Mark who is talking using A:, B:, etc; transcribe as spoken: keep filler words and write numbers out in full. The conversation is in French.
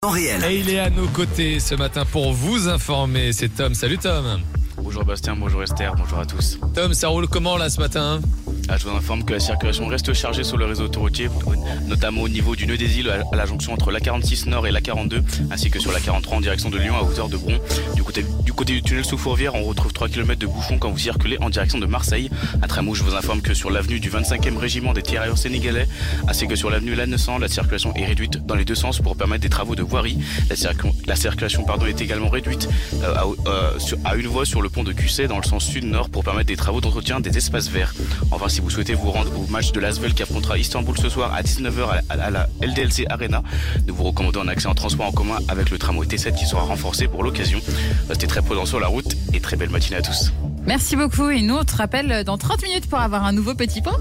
A: En réel.
B: Et il est à nos côtés ce matin pour vous informer. C'est Tom. Salut Tom.
C: Bonjour Bastien, bonjour Esther, bonjour à tous.
B: Tom, ça roule comment là ce matin ?
C: Ah, je vous informe que la circulation reste chargée sur le réseau autoroutier, notamment au niveau du nœud des îles à la jonction entre la quarante-six Nord et la quarante-deux, ainsi que sur la quarante-trois en direction de Lyon à hauteur de Bron. Du côté du, côté du tunnel sous Fourvière, on retrouve trois kilomètres de bouchons quand vous circulez en direction de Marseille. À Tramou, je vous informe que sur l'avenue du vingt-cinquième régiment des tirailleurs sénégalais, ainsi que sur l'avenue Lannessan, la circulation est réduite dans les deux sens pour permettre des travaux de voirie. La, circu- la circulation pardon, est également réduite euh, à, euh, sur, à une voie sur le pont de Cusset dans le sens sud-nord pour permettre des travaux d'entretien des espaces verts. Enfin, si vous souhaitez vous rendre au match de l'Asvel qui affrontera Istanbul ce soir à dix-neuf heures à la, à la L D L C Arena, nous vous recommandons un accès en transport en commun avec le tramway T sept qui sera renforcé pour l'occasion. Restez très prudents sur la route et très belle matinée à tous.
D: Merci beaucoup et nous on te rappelle dans trente minutes pour avoir un nouveau petit point.